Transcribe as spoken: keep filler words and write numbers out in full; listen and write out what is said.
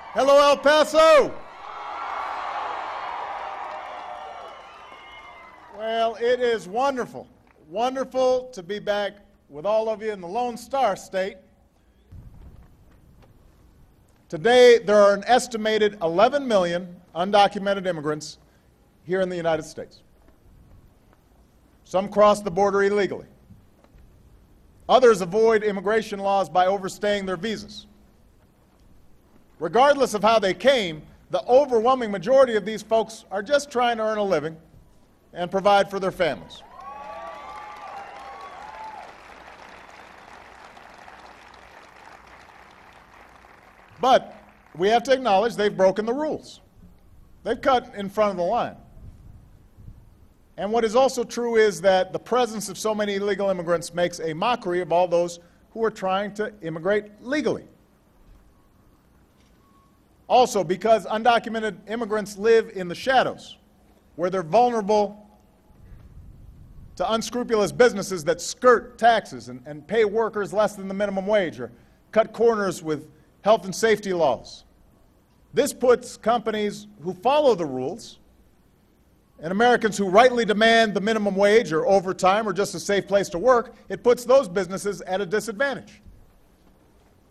Hello, El Paso. Well, it is wonderful, wonderful to be back with all of you in the Lone Star State. Today, there are an estimated eleven million undocumented immigrants here in the United States. Some cross the border illegally. Others avoid immigration laws by overstaying their visas. Regardless of how they came, the overwhelming majority of these folks are just trying to earn a living and provide for their families. But we have to acknowledge they've broken the rules. They've cut in front of the line. And what is also true is that the presence of so many illegal immigrants makes a mockery of all those who are trying to immigrate legally. Also, because undocumented immigrants live in the shadows, where they're vulnerable to unscrupulous businesses that skirt taxes and, and pay workers less than the minimum wage or cut corners with health and safety laws. This puts companies who follow the rules and Americans who rightly demand the minimum wage or overtime or just a safe place to work, it puts those businesses at a disadvantage.